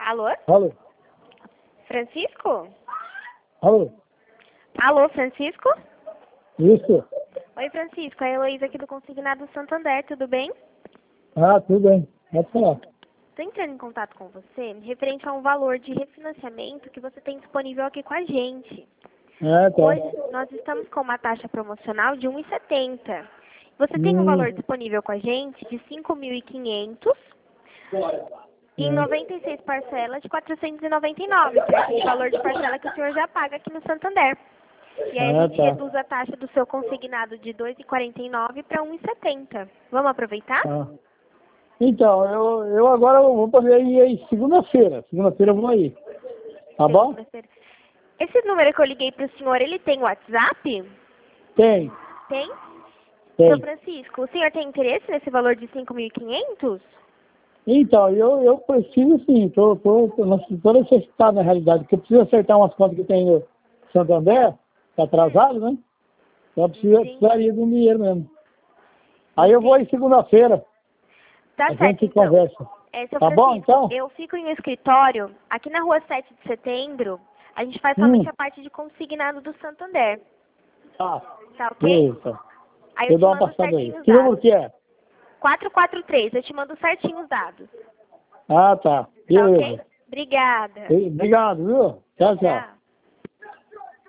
Alô? Alô? Francisco? Alô? Alô, Francisco? Isso? Oi, Francisco. É a Heloísa aqui do Consignado Santander, tudo bem? Ah, tudo bem. Pode falar. Estou entrando em contato com você referente a um valor de refinanciamento que você tem disponível aqui com a gente. Ah, tá. Hoje nós estamos com uma taxa promocional de 1,70. Você tem um valor disponível com a gente de 5.500 em 96 parcelas de 499, que é aquele valor de parcela que o senhor já paga aqui no Santander. E aí a gente reduz a taxa do seu consignado de 2,49 para 1,70. Vamos aproveitar? Tá. Então, eu agora vou poder ir aí segunda-feira. Segunda-feira eu vou aí. Tá bom? Esse número que eu liguei para o senhor, ele tem WhatsApp? Tem. Tem? Tem. Seu Francisco, o senhor tem interesse nesse valor de 5.500? Então, eu preciso sim. Tô necessitado na realidade, porque eu preciso acertar umas contas que tem no Santander, tá atrasado, né? Então eu precisaria de um dinheiro mesmo. Aí eu vou aí segunda-feira. Tá A certo, gente então. conversa. Seu Tá bom, Francisco, então? eu fico em um escritório, aqui na rua 7 de setembro, a gente faz somente a parte de consignado do Santander. Tá. Tá ok? Eita. Aí Eu eu te dou uma mando passada aí. certinho os Que número dados. que é? 443, eu te mando certinho os dados. Ah, tá. Tá Beleza. ok? Obrigada. Obrigado, viu? Tchau, tchau. Tchau.